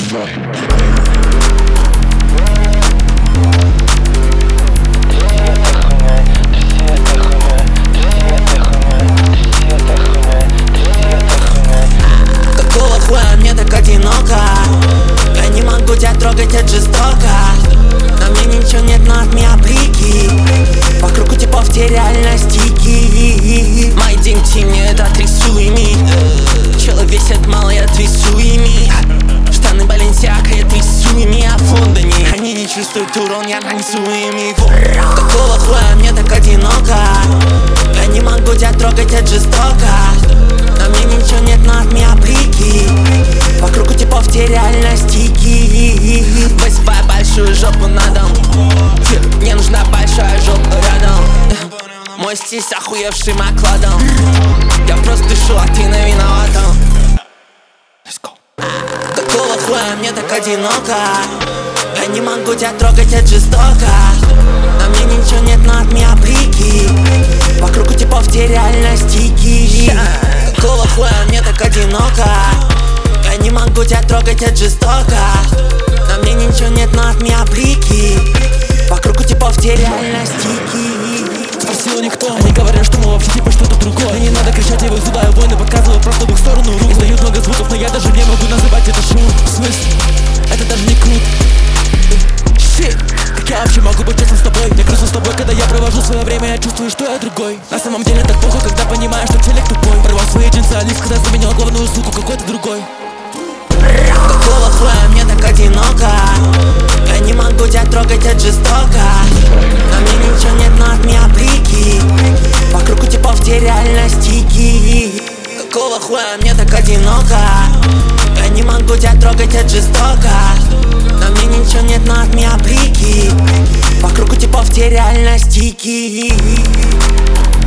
Давай. Какого хуя мне так одиноко? Я не могу тебя трогать, это жестоко. На мне ничего нет, но от меня блики. Вокруг у типов те реально стики. Мои деньги мне это трясуеми. Чело весит мало, я трясу ими. Штаны Balenciaga, я трясу ими. А в Лондоне они не чувствуют урон, я нанесу ими. Какого хуя мне так одиноко? Я не могу тебя трогать, это жестоко. На мне ничего нет, но от меня блики. Вокруг у типов те реально стики. Высыпай большую жопу на дом. Мне нужна большая жопа рядом. Мой стиль с охуевшим окладом. Я просто дышу, а ты на виноватом. Какого хуя мне так одиноко? Я не могу тебя трогать, это жестоко. На мне ничего нет, но от меня блики. Вокруг у типов те реально стики. Какого хуя мне так одиноко? Я не могу тебя трогать, это жестоко. На мне ничего нет, но от меня блики. Вокруг у типов те реально стики. Спросил никто, они говорят, что мы вообще типа что-то другое. И не надо кричать, я вызываю войны, показываю просто в их сторону руку. Издают много звуков, но я даже не могу называть это шум. В смысле? Это даже не круто. Shit. Как я вообще могу быть честным с тобой? Я грустно с тобой, когда я провожу свое время, я чувствую, что я другой. На самом деле так плохо, когда понимаешь, что телек тупой. Порвал свои джинсы, а лифт, когда заменил главную суку какой-то другой. Какого хуя мне так одиноко? Я не могу тебя трогать, это жестоко. На мне ничего нет, но от меня блики. Вокруг у типов те реально стики. Какого хуя мне так одиноко? Я не могу тебя трогать, это жестоко. На мне ничего нет, но от меня блики. Вокруг у типов те реально стики.